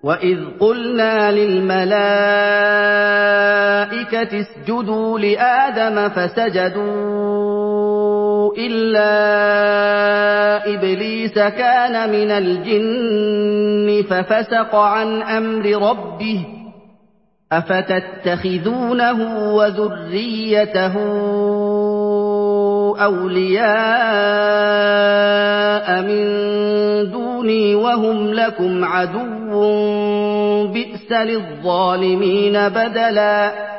وَإِذْ قُلْنَا لِلْمَلَائِكَةِ اسْجُدُوا لِآدَمَ فَسَجَدُوا إِلَّا إِبْلِيسَ كَانَ مِنَ الْجِنِّ فَفَسَقَ عَنْ أَمْرِ رَبِّهِ ۗ أَفَتَتَّخِذُونَهُ وَذُرِّيَّتَهُ أَوْلِيَاءَ مِن دُونِي وَهُمْ لَكُمْ عَدُوٌّ ۚ بِئْسَ لِلظَّالِمِينَ بَدَلًا